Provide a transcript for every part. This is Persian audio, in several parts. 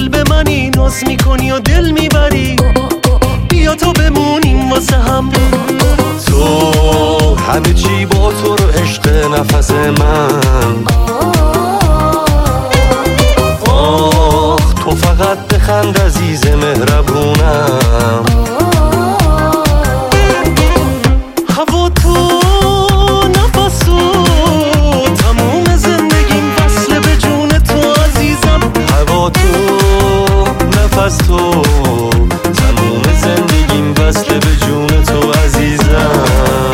قلب منی، ناز میکنی و دل میبری، بیا تا بمونیم واسه هم. تو همه چی با تو رو عشق نفس من. آخ تو فقط بخند عزیز مهربونم. هوا تو نفس تو تموم زندگیم وصله به جون تو عزیزم. هوا تو نفس تو تموم زندگیم وصله به جون تو عزیزم.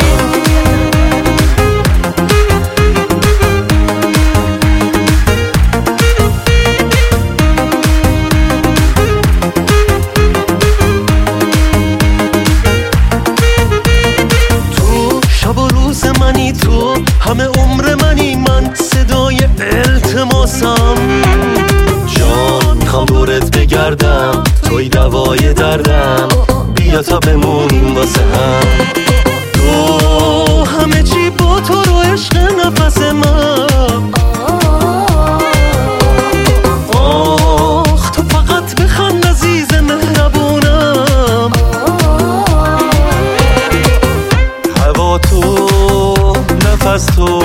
منی تو همه عمر منی، من صدای التماسم. جان میخوام دورت بگردم، توی دوای دردم، بیا تا بمونیم واسه هم. تو همه چی با تو رو عشق نفس من. آخ تو فقط بخند عزیز مهربونم. هوا تو نفس تو